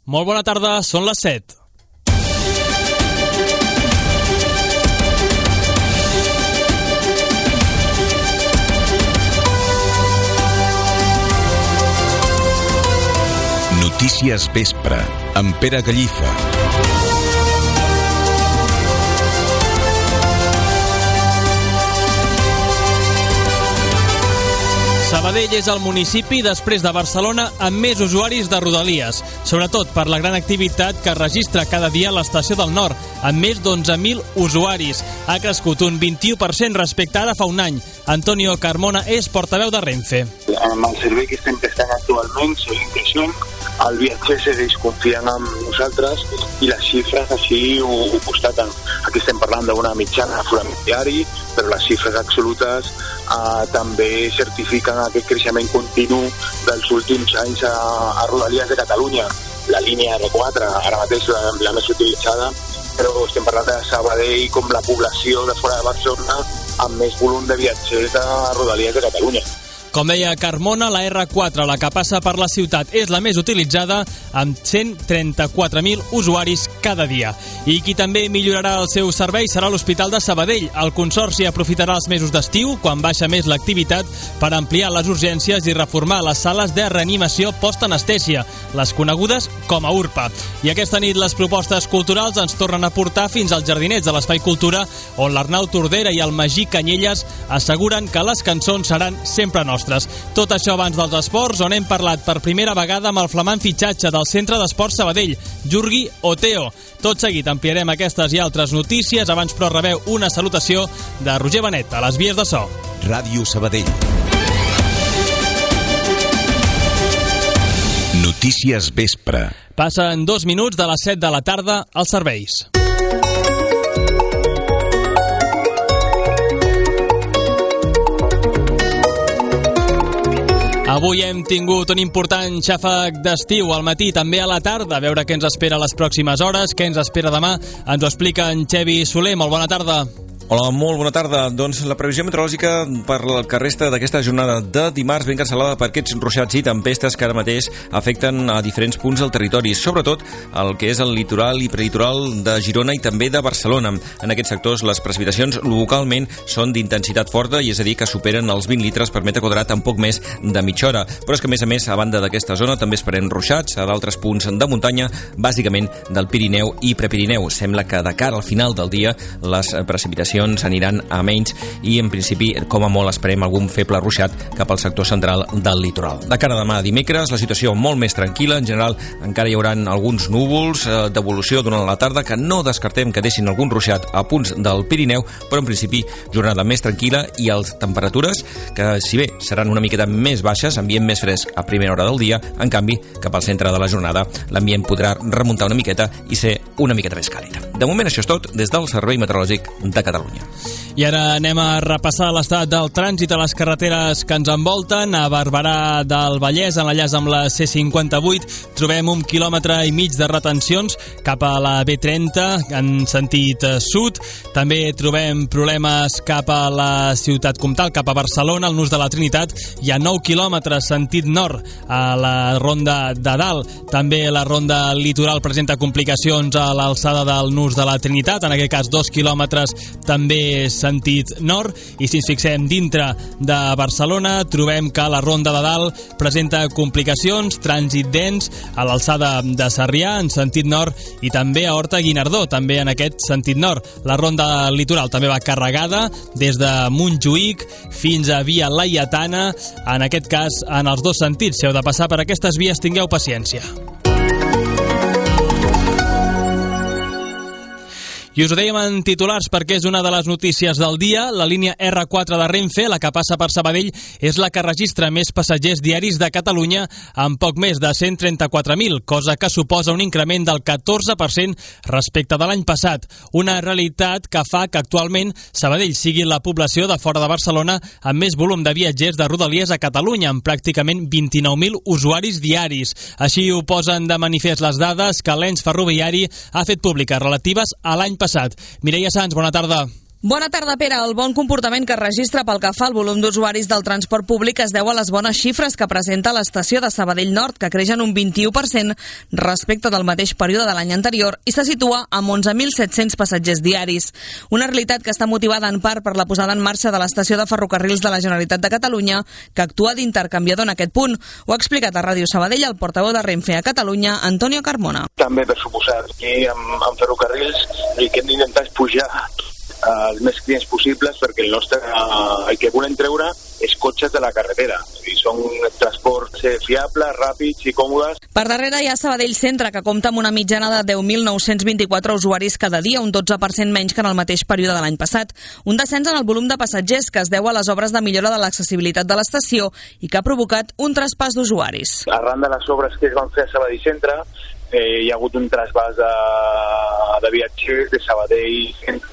Molt bona tarda, són les 7. Notícies Vespre, amb Pere Gallifa. Sabadell és el municipi, després de Barcelona, amb més usuaris de Rodalies, sobretot per la gran activitat que registra cada dia l'Estació del Nord, amb més d'11.000 usuaris. Ha crescut un 21% respecte a ara fa un any. Antonio Carmona és portaveu de Renfe. Amb el servei que estem prestant actualment seguim creixent, el viatger segueix confiant en nosaltres i les xifres així ho constaten. Aquí estem parlant d'una mitjana familiari, però les xifres absolutes també certifiquen aquest creixement continu dels últims anys a Rodalies de Catalunya. La línia R4, ara mateix la més utilitzada, però estem parlant de Sabadell com la població de fora de Barcelona amb més volum de viatgers a Rodalies de Catalunya. Com deia Carmona, la R4, la que passa per la ciutat, és la més utilitzada, amb 134.000 usuaris cada dia. I qui també millorarà el seu servei serà l'Hospital de Sabadell. El Consorci aprofitarà els mesos d'estiu, quan baixa més l'activitat, per ampliar les urgències i reformar les sales de reanimació post-anestèsia, les conegudes com a URPA. I aquesta nit les propostes culturals ens tornen a portar fins als jardinets de l'Espai Cultura, on l'Arnau Tordera i el Magí Canyelles asseguren que les cançons seran sempre nostres. Tot això abans dels esports, on hem parlat per primera vegada amb el flamant fitxatge del Centre d'Esports Sabadell, Jurgi Oteo. Tot seguit ampliarem aquestes i altres notícies, abans però rebeu una salutació de Roger Benet, a les vies de so. Ràdio Sabadell. Notícies Vespre. Passen 2 minuts de les 7 de la tarda als serveis. Avui hem tingut un important xàfec d'estiu al matí, també a la tarda, a veure què ens espera les pròximes hores, què ens espera demà. Ens ho explica en Xevi Soler. Molt bona tarda. Hola, molt bona tarda. Doncs la previsió meteorològica per el que resta d'aquesta jornada de dimarts ben cancel·lada per aquests ruixats i tempestes que ara mateix afecten a diferents punts del territori, sobretot el que és el litoral i prelitoral de Girona i també de Barcelona. En aquests sectors les precipitacions localment són d'intensitat forta, i és a dir que superen els 20 litres per metre quadrat en poc més de mitja hora. Però és que a més, a banda d'aquesta zona també esperem ruixats a d'altres punts de muntanya, bàsicament del Pirineu i Prepirineu. Sembla que de cara al final del dia les precipitacions aniran a menys i en principi com a molt esperem algun feble ruixat cap al sector central del litoral. De cara a demà dimecres la situació molt més tranquil·la, en general encara hi haurà alguns núvols d'evolució durant la tarda que no descartem que deixin algun ruixat a punts del Pirineu, però en principi jornada més tranquil·la i les temperatures que si bé seran una miqueta més baixes, ambient més fresc a primera hora del dia, en canvi cap al centre de la jornada l'ambient podrà remuntar una miqueta i ser una miqueta més càlid. De moment això és tot des del Servei Meteorològic de Catalunya. I ara anem a repassar l'estat del trànsit a les carreteres que ens envolten. A Barberà del Vallès, en l'enllaç amb la C58, trobem 1,5 quilòmetres de retencions cap a la B30 en sentit sud. També trobem problemes cap a la Ciutat Comtal, cap a Barcelona, al Nus de la Trinitat. Hi ha 9 quilòmetres sentit nord a la Ronda de Dalt. També la Ronda Litoral presenta complicacions a l'alçada del Nus de la Trinitat, en aquest cas 2 quilòmetres també sentit nord. I si ens fixem dintre de Barcelona, trobem que la Ronda de Dalt presenta complicacions, trànsit dens a l'alçada de Sarrià en sentit nord i també a Horta-Guinardó, també en aquest sentit nord. La Ronda Litoral també va carregada des de Montjuïc fins a Via Laietana, en aquest cas en els dos sentits. Si heu de passar per aquestes vies, tingueu paciència. I us ho dèiem en titulars perquè és una de les notícies del dia. La línia R4 de Renfe, la que passa per Sabadell, és la que registra més passatgers diaris de Catalunya amb poc més de 134.000, cosa que suposa un increment del 14% respecte de l'any passat. Una realitat que fa que actualment Sabadell sigui la població de fora de Barcelona amb més volum de viatgers de Rodalies a Catalunya, amb pràcticament 29.000 usuaris diaris. Així ho posen de manifest les dades que l'ens ferroviari ha fet públiques relatives a l'any passat. Mireia Sans, bona tarda. Bona tarda, Pere. El bon comportament que es registra pel que fa al volum d'usuaris del transport públic es deu a les bones xifres que presenta l'estació de Sabadell Nord, que creix en un 21% respecte del mateix període de l'any anterior i se situa amb 11.700 passatgers diaris. Una realitat que està motivada en part per la posada en marxa de l'estació de ferrocarrils de la Generalitat de Catalunya, que actua d'intercanviador en aquest punt. Ho ha explicat a Ràdio Sabadell el portaveu de Renfe a Catalunya, Antonio Carmona. També, per suposat, aquí amb ferrocarrils el que hem d'intentar és pujar els més clients possibles, perquè el que volem treure és cotxes de la carretera. Són transports fiables, ràpids i còmodes. Per darrere hi ha Sabadell Centre, que compta amb una mitjana de 10.924 usuaris cada dia, un 12% menys que en el mateix període de l'any passat. Un descens en el volum de passatgers que es deu a les obres de millora de l'accessibilitat de l'estació i que ha provocat un traspàs d'usuaris. Arran de les obres que es van fer a Sabadell Centre, hi ha hagut un trasbàs de viatgers de Sabadell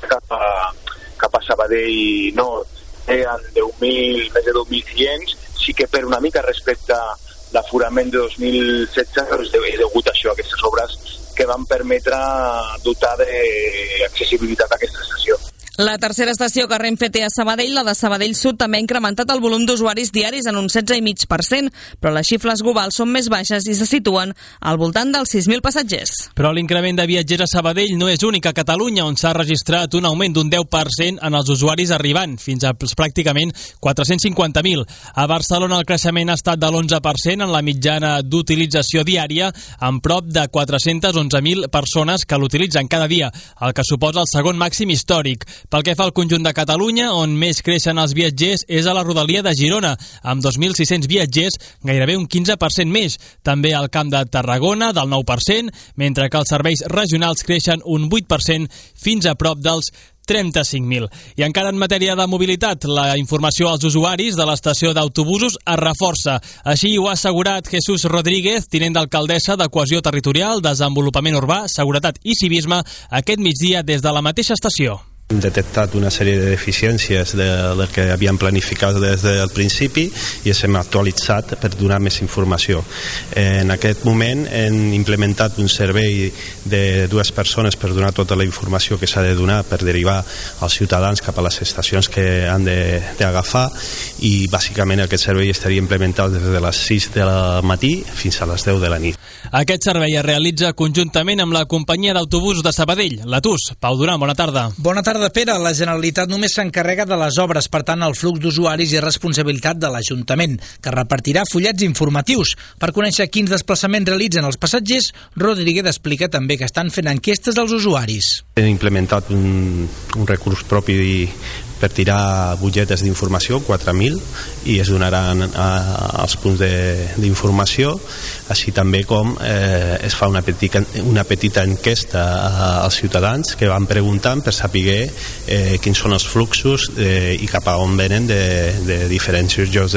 cap a Sabadell Nord. Eren més de 10.000 clients, sí que per una mica respecte a l'aforament de 2016 és degut a això, a aquestes obres que van permetre dotar d'accessibilitat a aquesta estació. La tercera estació que Renfe té a Sabadell, la de Sabadell Sud, també ha incrementat el volum d'usuaris diaris en un 16,5%, però les xifres globals són més baixes i se situen al voltant dels 6.000 passatgers. Però l'increment de viatgers a Sabadell no és únic a Catalunya, on s'ha registrat un augment d'un 10% en els usuaris arribant, fins a pràcticament 450.000. A Barcelona el creixement ha estat de l'11% en la mitjana d'utilització diària, amb prop de 411.000 persones que l'utilitzen cada dia, el que suposa el segon màxim històric. Pel que fa al conjunt de Catalunya, on més creixen els viatgers és a la rodalia de Girona, amb 2.600 viatgers, gairebé un 15% més. També al Camp de Tarragona, del 9%, mentre que els serveis regionals creixen un 8% fins a prop dels 35.000. I encara en matèria de mobilitat, la informació als usuaris de l'estació d'autobusos es reforça. Així ho ha assegurat Jesús Rodríguez, tinent d'alcaldessa de Cohesió Territorial, Desenvolupament Urbà, Seguretat i Civisme, aquest migdia des de la mateixa estació. Hem detectat una sèrie de deficiències de les que havíem planificat des del principi i les hem actualitzat per donar més informació. En aquest moment hem implementat un servei de 2 persones per donar tota la informació que s'ha de donar per derivar els ciutadans cap a les estacions que han d'agafar, i bàsicament aquest servei estaria implementat des de les 6 del matí fins a les 10 de la nit. Aquest servei es realitza conjuntament amb la companyia d'autobusos de Sabadell, la TUS. Pau Duran, bona tarda. Bona tarda, Pere. La Generalitat només s'encarrega de les obres, per tant el flux d'usuaris és responsabilitat de l'Ajuntament, que repartirà fullets informatius. Per conèixer quins desplaçaments realitzen els passatgers, Rodríguez explica també que estan fent enquestes als usuaris. Hem implementat un recurs propi per tirar butlletes d'informació, 4.000, i es donaran als punts d'informació, així també com es fa una petita enquesta als ciutadans que van preguntant per saber quins són els fluxos i cap a on venen de diferents llocs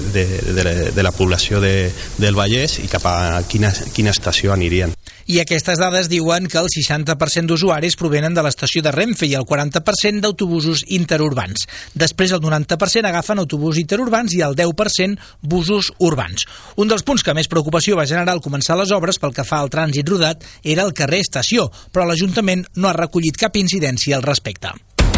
de la població del Vallès i cap a quina estació anirien. I aquestes dades diuen que el 60% d'usuaris provenen de l'estació de Renfe i el 40% d'autobusos interurbans. Després el 90% agafen autobusos interurbans i el 10% busos urbans. Un dels punts que més preocupació va generar al començar les obres pel que fa al trànsit rodat era el carrer Estació, però l'Ajuntament no ha recollit cap incidència al respecte.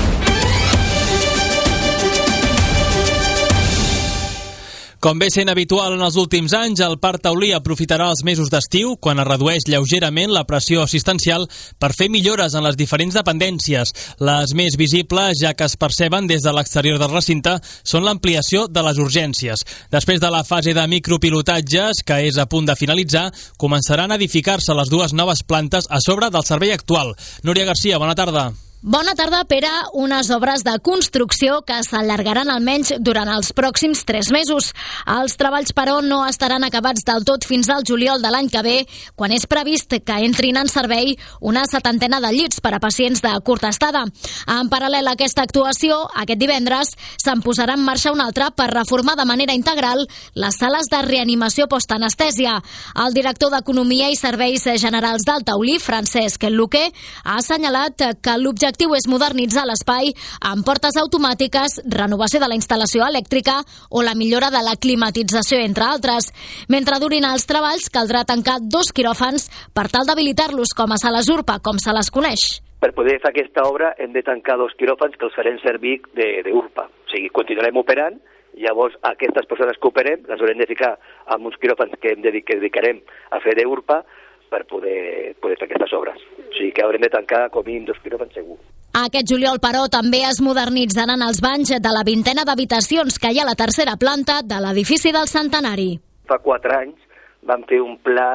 Com bé sent habitual en els últims anys, el Parc Taulí aprofitarà els mesos d'estiu, quan es redueix lleugerament la pressió assistencial, per fer millores en les diferents dependències. Les més visibles, ja que es perceben des de l'exterior del recinte, són l'ampliació de les urgències. Després de la fase de micropilotatges, que és a punt de finalitzar, començaran a edificar-se les 2 noves plantes a sobre del servei actual. Núria Garcia, bona tarda. Bona tarda, Pere. Unes obres de construcció que s'allargaran almenys durant els pròxims 3 mesos. Els treballs, però, no estaran acabats del tot fins al juliol de l'any que ve, quan és previst que entrin en servei una 70ena de llits per a pacients de curta estada. En paral·lel a aquesta actuació, aquest divendres se'n posarà en marxa una altra per reformar de manera integral les sales de reanimació postanestèsia. El director d'Economia i Serveis Generals del Taulí, Francesc Luque, ha assenyalat que l'objectiu és modernitzar l'espai amb portes automàtiques, renovació de la instal·lació elèctrica o la millora de la climatització, entre altres. Mentre durin els treballs, caldrà tancar 2 quiròfans per tal d'habilitar-los com a sales URPA, com se les coneix. per poder fer aquesta obra hem de tancar 2 quiròfans que els farem servir d'URPA. O sigui, continuarem operant, llavors aquestes persones que operem les haurem de ficar en uns quiròfans que dedicarem a fer d'URPA per poder fer aquestes obres. O sigui que haurem de tancar com a mínim 2 quiròfans segur. Aquest juliol, però, també es modernitzaran els banys de la 20a d'habitacions que hi ha a la 3a planta de l'edifici del Centenari. Fa 4 anys vam fer un pla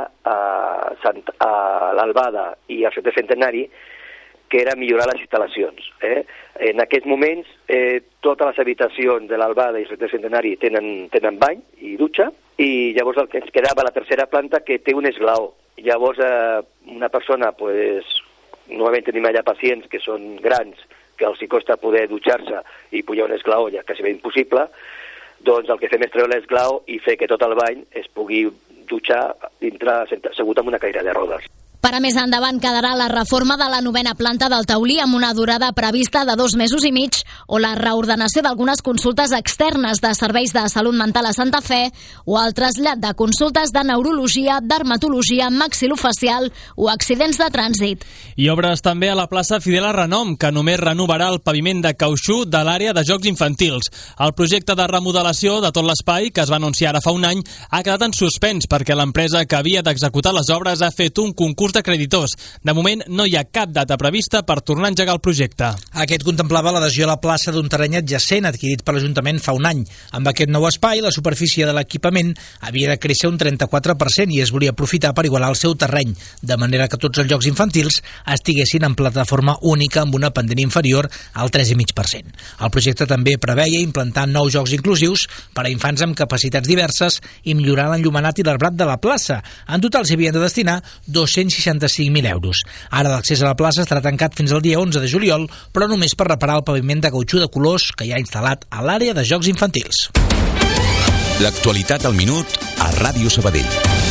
a l'Albada i al Centenari que era millorar les instal·lacions. En aquests moments, totes les habitacions de l'Albada i el Centenari tenen bany i dutxa, i llavors el que ens quedava a la 3a planta que té un esglaó. Llavors, una persona, normalment tenim allà pacients que són grans, que els hi costa poder dutxar-se i pujar un esglaó ja quasi bé impossible, doncs el que fem és treure l'esglaó i fer que tot el bany es pugui dutxar dintre assegut amb una cadira de rodes. Per a més endavant quedarà la reforma de la 9a planta del Taulí amb una durada prevista de 2 mesos i mig o la reordenació d'algunes consultes externes de serveis de salut mental a Santa Fe o el trasllat de consultes de neurologia, dermatologia, maxilofacial o accidents de trànsit. I obres també a la plaça Fidel Renom, que només renovarà el paviment de cautxú de l'àrea de jocs infantils. El projecte de remodelació de tot l'espai, que es va anunciar ara fa un any, ha quedat en suspens perquè l'empresa que havia d'executar les obres ha fet un concurs de creditors. De moment no hi ha cap data prevista per tornar a engegar el projecte. Aquest contemplava l'adhesió a la plaça d'un terreny adjacent adquirit per l'Ajuntament fa un any. Amb aquest nou espai, la superfície de l'equipament havia de créixer un 34% i es volia aprofitar per igualar el seu terreny, de manera que tots els jocs infantils estiguessin en plataforma única amb una pendent inferior al 3,5%. El projecte també preveia implantar nous jocs inclusius per a infants amb capacitats diverses i millorar l'enllumenat i l'arbrat de la plaça. En total s'hi havien de destinar 265.000 euros. Ara l'accés a la plaça estarà tancat fins al dia 11 de juliol, però només per reparar el paviment de cautxú de colors que hi ha instal·lat a l'àrea de jocs infantils. L'actualitat al minut a Ràdio Sabadell.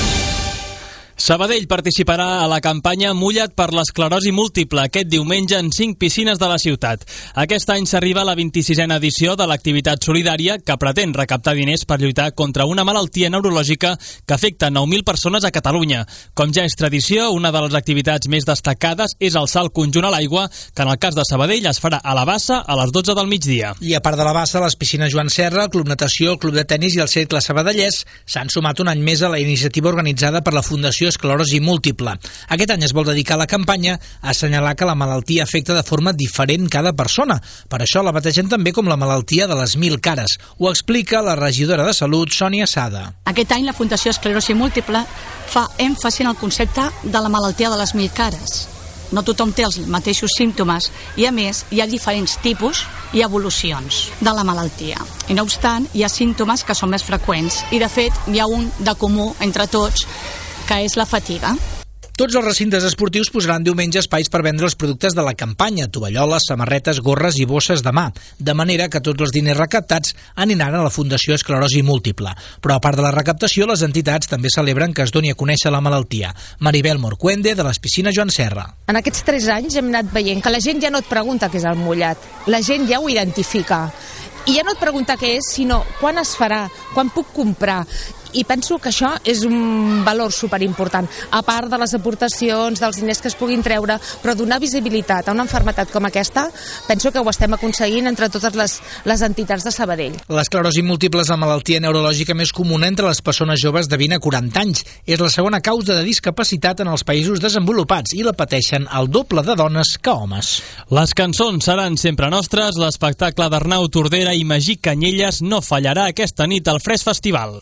Sabadell participarà a la campanya Mulla't per l'esclerosi múltiple aquest diumenge en 5 piscines de la ciutat. Aquest any s'arriba a la 26a edició de l'activitat solidària que pretén recaptar diners per lluitar contra una malaltia neurològica que afecta 9.000 persones a Catalunya. Com ja és tradició, una de les activitats més destacades és el salt conjunt a l'aigua, que en el cas de Sabadell es farà a la Bassa a les 12 del migdia. I a part de la Bassa, les piscines Joan Serra, el Club Natació, el Club de Tenis i el Cercle Sabadellès s'han sumat un any més a la iniciativa organitzada per la Fundació Esclerosi Múltiple. Aquest any es vol dedicar a la campanya a assenyalar que la malaltia afecta de forma diferent cada persona. Per això la bategen també com la malaltia de les 1000 cares. Ho explica la regidora de Salut, Sònia Sada. Aquest any la Fundació Esclerosi Múltiple fa èmfasi en el concepte de la malaltia de les 1000 cares. No tothom té els mateixos símptomes i, a més, hi ha diferents tipus i evolucions de la malaltia. I no obstant, hi ha símptomes que són més freqüents i, de fet, hi ha un de comú entre tots, que és la fatiga. Tots els recintes esportius posaran diumenge espais per vendre els productes de la campanya, tovalloles, samarretes, gorres i bosses de mà, de manera que tots els diners recaptats aniran a la Fundació Esclerosi Múltiple. Però a part de la recaptació, les entitats també celebren que es doni a conèixer la malaltia. Maribel Morcuende, de les piscines Joan Serra. En aquests 3 anys hem anat veient que la gent ja no et pregunta què és el mullat, la gent ja ho identifica. I ja no et pregunta què és, sinó quan es farà, quan puc comprar. I penso que això és un valor superimportant, a part de les aportacions, dels diners que es puguin treure, però donar visibilitat a una malaltia com aquesta, penso que ho estem aconseguint entre totes les entitats de Sabadell. L'esclerosi múltiple és la malaltia neurològica més comuna entre les persones joves de 20 a 40 anys. És la segona causa de discapacitat en els països desenvolupats i la pateixen el doble de dones que homes. Les cançons seran sempre nostres, l'espectacle d'Arnau Tordera i Magí Canyelles no fallarà aquesta nit al Fresc Festival.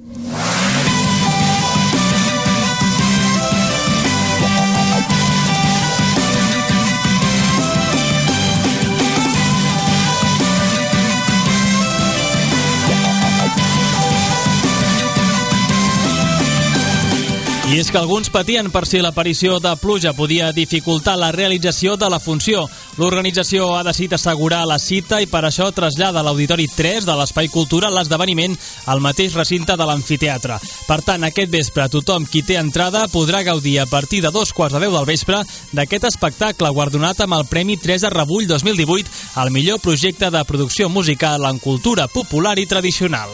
I és que alguns patien per si l'aparició de pluja podia dificultar la realització de la funció. L'organització ha decidit assegurar la cita i per això trasllada a l'Auditori 3 de l'Espai Cultura l'esdeveniment al mateix recinte de l'amfiteatre. Per tant, aquest vespre tothom qui té entrada podrà gaudir a partir de 2:15 del vespre d'aquest espectacle guardonat amb el Premi Teresa Rebull 2018 al millor projecte de producció musical en cultura popular i tradicional.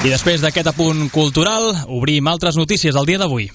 I després d'aquest apunt cultural, obrim altres notícies del dia d'avui.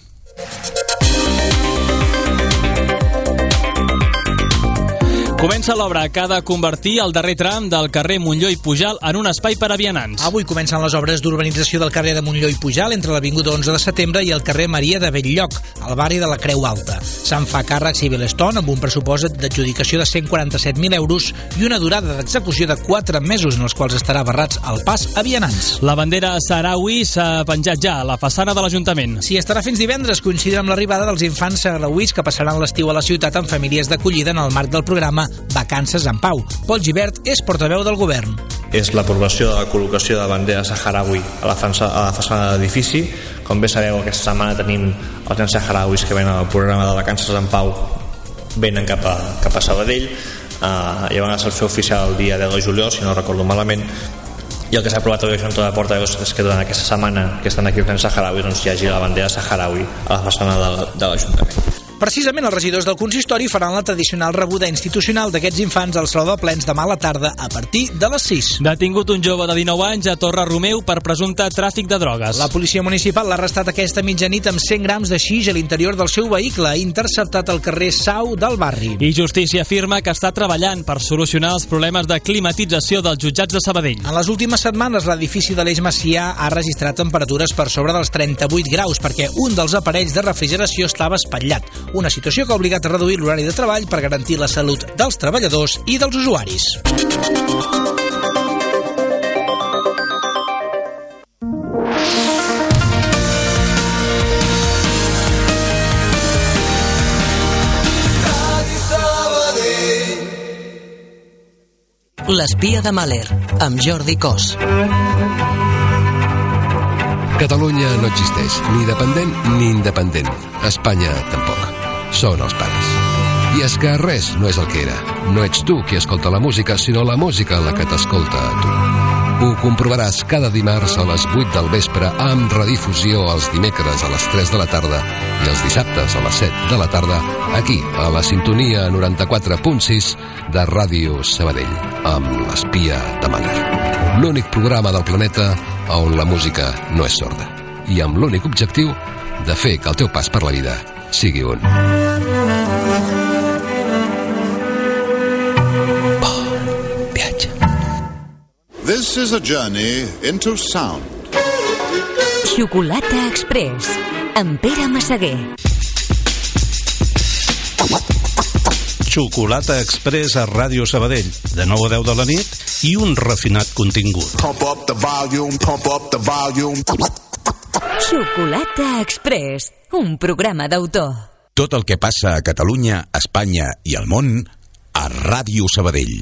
Comença l'obra que ha de convertir el darrer tram del carrer Montllor i Pujal en un espai per a vianants. Avui comencen les obres d'urbanització del carrer de Montllor i Pujal entre l'avinguda 11 de setembre i el carrer Maria de Belllloc, al barri de la Creu Alta. Se'n fa càrrec Civilestone amb un pressupost d'adjudicació de 147.000 euros i una durada d'execució de 4 mesos en els quals estarà barrats el pas a vianants. La bandera saharaui s'ha penjat ja a la façana de l'Ajuntament. Sí, estarà fins divendres, coincidint amb l'arribada dels infants saharauis que passaran l'estiu a la ciutat amb famílies d'acollida en el marc del programa Vacances en Pau. Pol Gibert és portaveu del govern. És l'aprovació de la col·locació de la bandera saharaui a la façana de l'edifici. Com bé sabeu, aquesta setmana tenim els nens saharauis que venen al programa de Vacances en Pau, venen cap a Sabadell. Hi ha una recepció oficial el dia 10 de juliol, si no recordo malament, i el que s'ha aprovat avui a Junta de Portaveus és que durant aquesta setmana que estan aquí els nens saharauis doncs hi hagi la bandera saharaui a la façana de l'Ajuntament. Precisament els regidors del consistori faran la tradicional rebuda institucional d'aquests infants al Saló de Plens demà a la tarda a partir de les 6. Detingut un jove de 19 anys a Torre Romeu per presumpte tràfic de drogues. La policia municipal l'ha arrestat aquesta mitjanit amb 100 grams de xix a l'interior del seu vehicle, interceptat al carrer Sau del barri. I Justícia afirma que està treballant per solucionar els problemes de climatització dels jutjats de Sabadell. En les últimes setmanes l'edifici de l'Eix Macià ha registrat temperatures per sobre dels 38 graus perquè un dels aparells de refrigeració estava espatllat. Una situació que ha obligat a reduir l'horari de treball per garantir la salut dels treballadors i dels usuaris. L'espia de Mahler, amb Jordi Cos. Catalunya no existeix, ni dependent ni independent. Espanya tampoc. Són els pares. I és que res no és el que era. No ets tu qui escolta la música, sinó la música la que t'escolta a tu. Ho comprovaràs cada dimarts a les 8 del vespre amb redifusió els dimecres a les 3 de la tarda i els dissabtes a les 7 de la tarda aquí, a la sintonia 94.6 de Ràdio Sabadell, amb l'espia de Mahler. L'únic programa del planeta on la música no és sorda i amb l'únic objectiu de fer que el teu pas per la vida sigui un bon viatge. This is a journey into sound. Xocolata Express amb Pere Massaguer. Xocolata Express a Ràdio Sabadell, de 9 a 10 de la nit i un refinat contingut. Pump up the volume, pump up the volume. Xocolata Express, un programa d'autor. Tot el que passa a Catalunya, Espanya i al món a Ràdio Sabadell.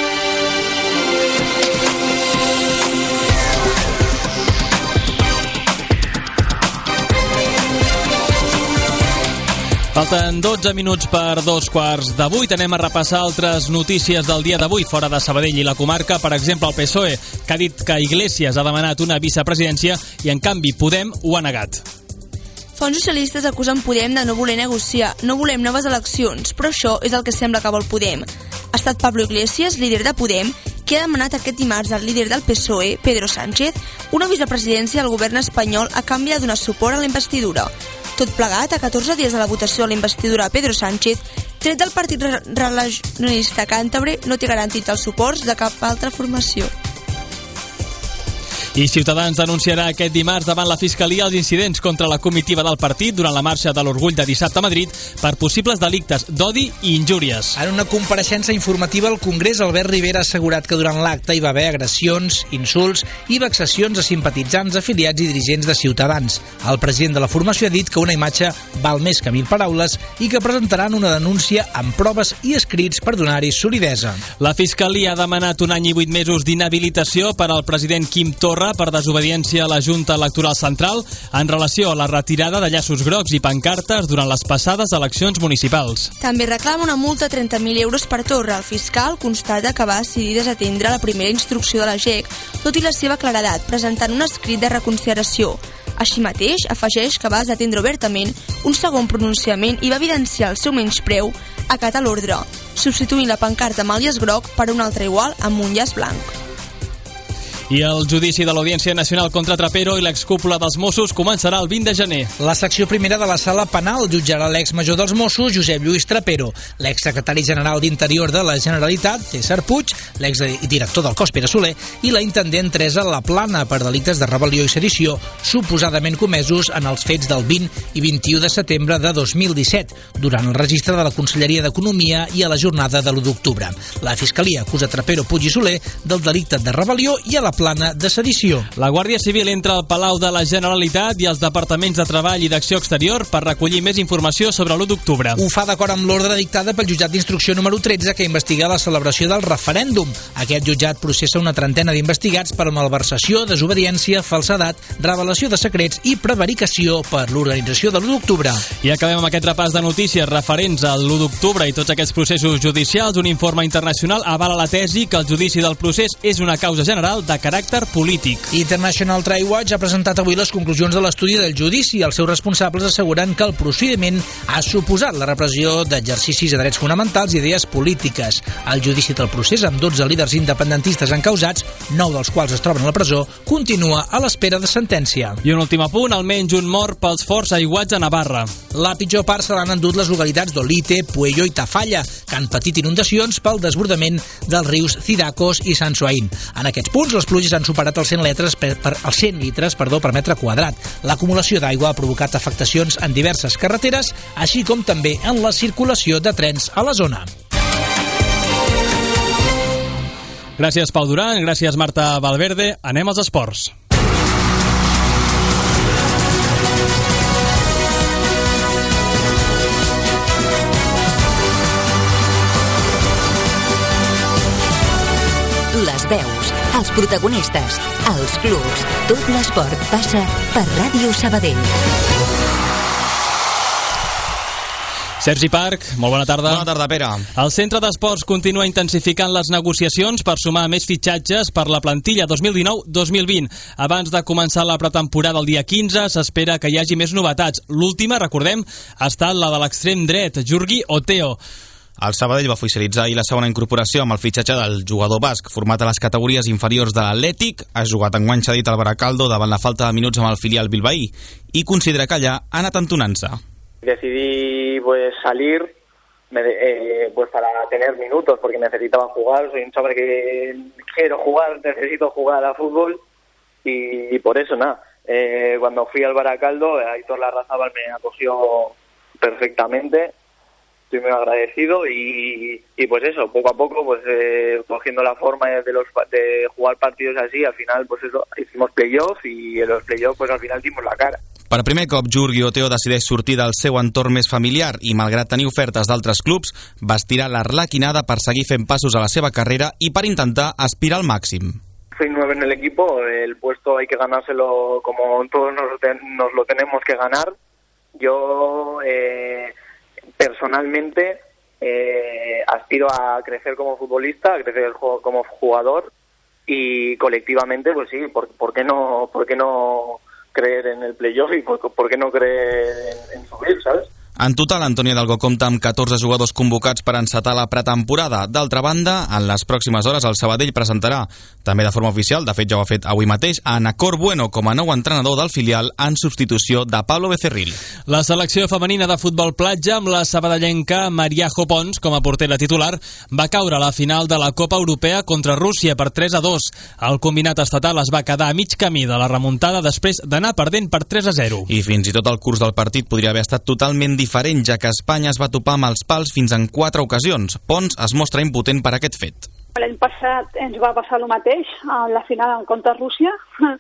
Falten 12 minuts per 2:15. Anem a repassar altres notícies del dia d'avui fora de Sabadell i la comarca. Per exemple, el PSOE, que ha dit que Iglesias ha demanat una vicepresidència i, en canvi, Podem ho ha negat. Fonts socialistes acusen Podem de no voler negociar. No volem noves eleccions, però això és el que sembla que vol Podem. Ha estat Pablo Iglesias, líder de Podem, que ha demanat aquest dimarts al líder del PSOE, Pedro Sánchez, una vicepresidència al govern espanyol a canvi de donar suport a la investidura. Tot plegat, a 14 dies de la votació a la investidura a Pedro Sánchez, tret del Partit Regionalista Càntabre, no té garantit els suports de cap altra formació. I Ciutadans denunciarà aquest dimarts davant la Fiscalia els incidents contra la comitiva del partit durant la marxa de l'Orgull de dissabte a Madrid per possibles delictes d'odi i injúries. En una compareixença informativa al Congrés, Albert Rivera ha assegurat que durant l'acte hi va haver agressions, insults i vexacions a simpatitzants, afiliats i dirigents de Ciutadans. El president de la formació ha dit que una imatge val més que 1000 paraules i que presentaran una denúncia amb proves i escrits per donar-hi solidesa. La Fiscalia ha demanat 1 any i 8 mesos d'inhabilitació per al president Quim Torra per desobediència a la Junta Electoral Central en relació a la retirada de llaços grocs i pancartes durant les passades eleccions municipals. També reclama una multa de 30.000 euros per Torra. El fiscal constata que va decidir desatendre la primera instrucció de la GEC, tot i la seva claredat, presentant un escrit de reconsideració. Així mateix, afegeix que va desatendre obertament un segon pronunciament i va evidenciar el seu menyspreu a acatar l'ordre, substituint la pancarta amb el llaç groc per un altre igual amb un llaç blanc. I el judici de l'Audiència Nacional contra Trapero i l'excúpula dels Mossos començarà el 20 de gener. La secció primera de la Sala Penal jutjarà l'exmajor dels Mossos, Josep Lluís Trapero, l'exsecretari general d'Interior de la Generalitat, César Puig, l'exdirector del cos, Pere Soler, i la intendent Teresa Laplana per delictes de rebel·lió i sedició suposadament comesos en els fets del 20 i 21 de setembre de 2017, durant el registre de la Conselleria d'Economia i a la jornada de l'1 d'octubre. La Fiscalia acusa Trapero, Puig i Soler del delicte de rebel·lió i a la plana de sedició. La Guàrdia Civil entra al Palau de la Generalitat i als departaments de Treball i d'Acció Exterior per recollir més informació sobre l'1 d'octubre. Ho fa d'acord amb l'ordre dictada pel jutjat d'instrucció número 13 que investiga la celebració del referèndum. Aquest jutjat processa una trentena d'investigats per malversació, desobediència, falsedat, revelació de secrets i prevaricació per l'organització de l'1 d'octubre. I acabem amb aquest repàs de notícies referents al 1 d'octubre i tots aquests processos judicials. Un informe internacional avala la tesi que el judici del procés és una causa general de caràcter polític. International Trade Watch ha presentat avui les conclusions de l'estudi del judici. Els seus responsables asseguren que el procediment ha suposat la repressió d'exercicis de drets fonamentals i idees polítiques. El judici del procés, amb 12 líders independentistes encausats, 9 dels quals es troben a la presó, continua a l'espera de sentència. I un últim apunt, almenys un mort pels forts aiguats a Navarra. La pitjor part se l'han endut les localitats d'Olite, Puello i Tafalla, que han patit inundacions pel desbordament dels rius Cidacos i Sant Soaín. En aquests punts, les pluges han superat els 100 litres per metre quadrat. L'acumulació d'aigua ha provocat afectacions en diverses carreteres, així com també en la circulació de trens a la zona. Gràcies, Pau Duran. Gràcies, Marta Valverde. Anem als esports. Les veus, els protagonistes, els clubs, tot l'esport passa per Ràdio Sabadell. Sergi Parc, molt bona tarda. Bona tarda, Pere. El Centre d'Esports continua intensificant les negociacions per sumar més fitxatges per la plantilla 2019-2020. Abans de començar la pretemporada el dia 15, s'espera que hi hagi més novetats. L'última, recordem, ha estat la de l'extrem dret, Jurgi Oteo. El Sabadell va oficialitzar ahir la segona incorporació amb el fitxatge del jugador basc, format a les categories inferiors de l'Atlètic, ha jugat enguany cedit al Baracaldo davant la falta de minuts amb el filial bilbaí i considera que allà ha anat entonant-se. Decidí salir para tener minutos porque necesitaba jugar, soy un chaval que quiero jugar, necesito jugar a fútbol y por eso cuando fui al Baracaldo, Aitor Larrazábal me acogió perfectamente. Estoy muy agradecido y pues eso, poco a poco cogiendo la forma de jugar partidos así, al final hicimos playoff y en los playoffs al final dimos la cara. Per primer cop, Jurgi Oteo decideix sortir del seu entorn més familiar i, malgrat tenir ofertes d'altres clubs, va estirar l'arlequinada per seguir fent passos a la seva carrera i per intentar aspirar al màxim. Soy 9 en el equipo, el puesto hay que ganárselo como todos nos lo tenemos que ganar. Yo personalmente aspiro a crecer como futbolista, a crecer como jugador y colectivamente, pues sí, ¿por qué no creer en el playoff y por qué no creer en subir, ¿sabes? En total, Antonio Hidalgo compta amb 14 jugadors convocats per encetar la pretemporada. D'altra banda, en les pròximes hores el Sabadell presentarà, també de forma oficial, de fet ja ho ha fet avui mateix, a Nacor Bueno com a nou entrenador del filial en substitució de Pablo Becerril. La selecció femenina de futbol platja amb la sabadellenca Mariajo Pons com a portera titular va caure a la final de la Copa Europea contra Rússia per 3-2. El combinat estatal es va quedar a mig camí de la remuntada després d'anar perdent per 3-0. I fins i tot el curs del partit podria haver estat totalment diferent, ja que Espanya es va topar amb els pals fins en 4 ocasions. Pons es mostra impotent per aquest fet. L'any passat ens va passar el mateix a la final contra Rússia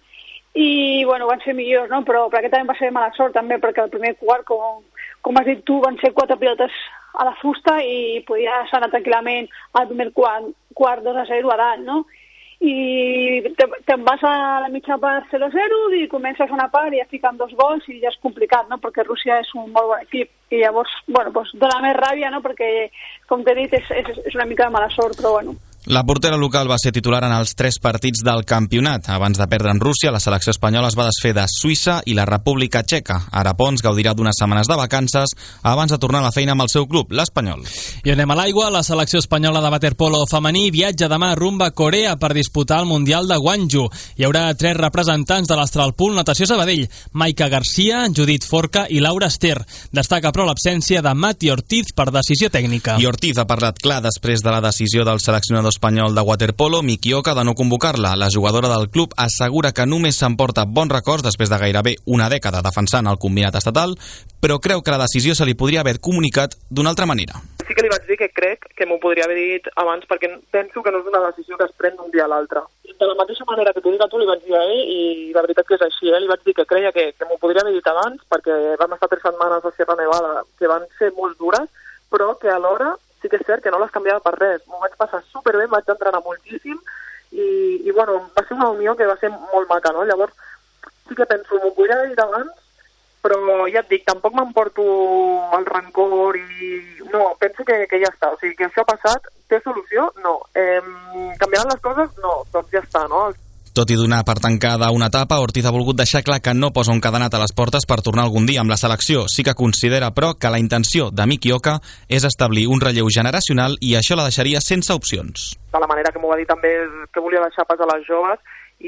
i van ser millors, no? Però aquest any va ser mala sort també, perquè el primer quart, com has dit tu, van ser 4 pilotes a la fusta i podia anar tranquil·lament al primer quart 2-0 a dalt, no? I te'n vas a la mitja part 0-0 i comences una part i ja fiquen 2 gols i ja és complicat, no? Perquè Rússia és un molt bon equip i llavors, dona més ràbia, no? Perquè, com t'he dit, és una mica de mala sort, però bueno. La portera local va ser titular en els 3 partits del campionat. Abans de perdre en Rússia, la selecció espanyola es va desfer de Suïssa i la República Txeca. Ara Pons gaudirà d'unes setmanes de vacances abans de tornar a la feina amb el seu club, l'Espanyol. I anem a l'aigua. La selecció espanyola de waterpolo femení viatja demà rumb a Corea per disputar el Mundial de Gwangju. Hi haurà 3 representants de l'Astralpool Natació Sabadell: Maika Garcia, Judit Forca i Laura Ester. Destaca però l'absència de Mati Ortiz per decisió tècnica. I Ortiz ha parlat clar després de la decisió del seleccionador espanyol de waterpolo, Miki Oka, de no convocar-la. La jugadora del club assegura que només s'emporta bons records després de gairebé una dècada defensant el combinat estatal, però creu que la decisió se li podria haver comunicat d'una altra manera. Sí que li vaig dir que crec que m'ho podria haver dit abans, perquè penso que no és una decisió que es pren d'un dia a l'altre. De la mateixa manera que t'ho dic a tu, li vaig dir a ell, i la veritat que és així, li vaig dir que creia que m'ho podria haver dit abans, perquè vam estar 3 setmanes a Sierra Nevada que van ser molt dures, però que alhora sí que és cert que no les canviava per res. M'ho vaig passar superbé, em vaig entrenar moltíssim i bueno, va ser una unió que va ser molt maca, no? Llavors, sí que penso, m'ho podria haver dit abans, però ja et dic, tampoc m'emporto el rancor i... No, penso que ja està. O sigui, que això ha passat, té solució? No. Canviaran les coses? No. Doncs ja està, no? Tot i donar per tancada una etapa, Ortiz ha volgut deixar clar que no posa un cadenat a les portes per tornar algun dia amb la selecció. Sí que considera, però, que la intenció de Miki Oka és establir un relleu generacional i això la deixaria sense opcions. De la manera que m'ho va dir també és que volia deixar pas a les joves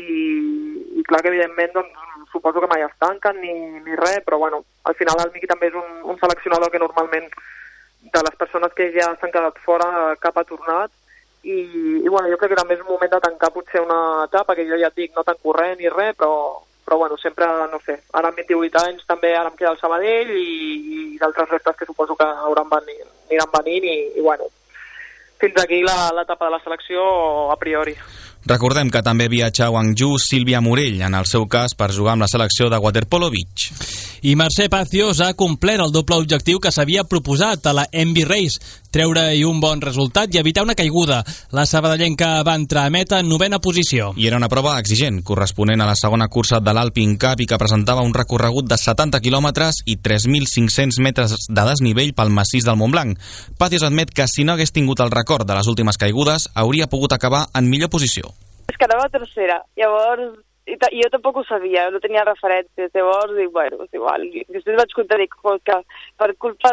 i clar que evidentment doncs, suposo que mai es tanquen ni res, però bueno, al final el Miki també és un seleccionador que normalment de les persones que ja s'han quedat fora cap ha tornat. I bueno, jo crec que també és un moment de tancar potser una etapa, que jo ja et dic, no tan corrent ni res, però bueno, sempre, no sé, ara amb 28 anys també ara em queda el Sabadell i d'altres reptes que suposo que aniran venint i bueno, fins aquí l'etapa de la selecció a priori. Recordem que també viatja a Gwangju Sílvia Morell, en el seu cas per jugar amb la selecció de waterpolo beach. I Mercè Pazos ha complert el doble objectiu que s'havia proposat a la Envy Race, treure-hi un bon resultat i evitar una caiguda. La sabadellenca va entrar a meta en 9ª posició. I era una prova exigent, corresponent a la segona cursa de l'Alpine Cup i que presentava un recorregut de 70 quilòmetres i 3.500 metres de desnivell pel massís del Montblanc. Pazos admet que si no hagués tingut el record de les últimes caigudes, hauria pogut acabar en millor posició. Es quedava tercera, llavors jo tampoc ho sabia, no tenia referències, llavors dic, bueno, és igual. Després vaig comptar, dic, que per culpa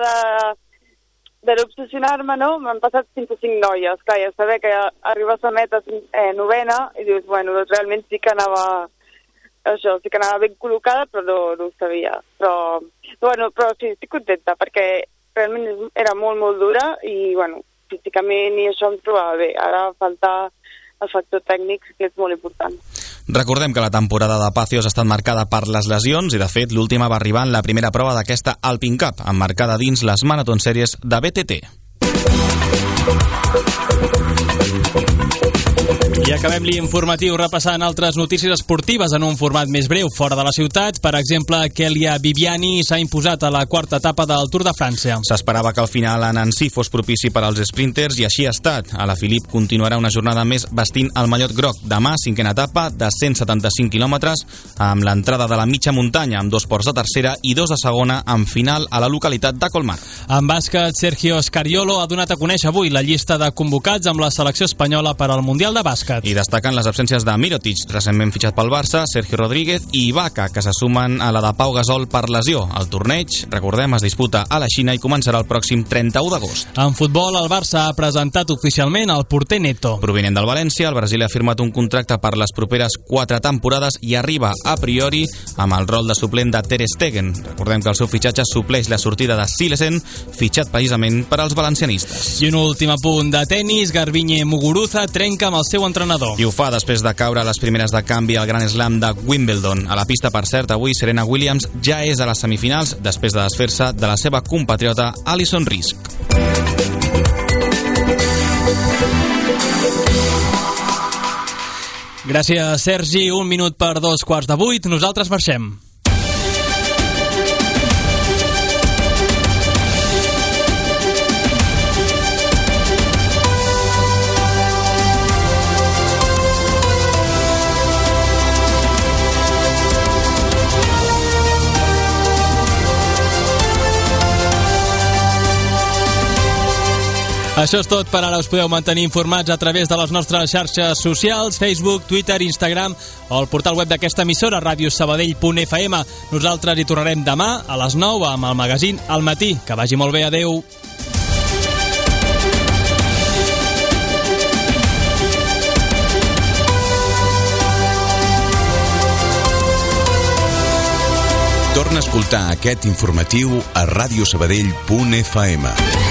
de no obsessionar-me, no? M'han passat 5 noies, clar, ja saber que arribes a meta 9ª i dius, bueno, doncs realment sí que anava ben col·locada, però no ho sabia. Però sí, estic contenta, perquè realment era molt, molt dura i, bueno, físicament i això em trobava bé. Ara falta el factor tècnic, que és molt important. Recordem que la temporada de Pazos ha estat marcada per les lesions i, de fet, l'última va arribar en la primera prova d'aquesta Alpine Cup, emmarcada dins les Marathon Series de BTT. I acabem l'informatiu repassant altres notícies esportives en un format més breu, fora de la ciutat. Per exemple, Kélia Viviani s'ha imposat a la 4ª etapa del Tour de França. S'esperava que el final a Nancy fos propici per als sprinters i així ha estat. Alaphilippe continuarà una jornada més vestint el mallot groc. Demà, 5ª etapa de 175 quilòmetres amb l'entrada de la mitja muntanya amb 2 ports de tercera i 2 de segona amb final a la localitat de Colmar. En bàsquet, Sergio Scariolo ha donat a conèixer avui la llista de convocats amb la selecció espanyola per al Mundial de Bàsquet. I destaquen les absències de Mirotic, recentment fitxat pel Barça, Sergio Rodríguez i Ibaka, que se sumen a la de Pau Gasol per lesió. El torneig, recordem, es disputa a la Xina i començarà el pròxim 31 d'agost. En futbol, el Barça ha presentat oficialment el porter Neto. Provinent del València, el Brasil ha firmat un contracte per les properes 4 temporades i arriba a priori amb el rol de suplent de Ter Stegen. Recordem que el seu fitxatge supleix la sortida de Silesen, fitxat precisament per als valencianistes. I un últim apunt de tenis, Garbiñe Muguruza trenca amb el seu entrenador. I ho fa després de caure a les primeres de canvi al Gran Slam de Wimbledon. A la pista, per cert, avui Serena Williams ja és a les semifinals després de desfer-se de la seva compatriota Alison Risk. Gràcies, Sergi. 1 minut per 7:45. Nosaltres marxem. Això és tot per ara. Us podeu mantenir informats a través de les nostres xarxes socials, Facebook, Twitter, Instagram o el portal web d'aquesta emissora, radiosabadell.fm. Nosaltres hi tornarem demà a les 9 amb el magazín Al Matí. Que vagi molt bé, adeu. Torna a escoltar aquest informatiu a radiosabadell.fm.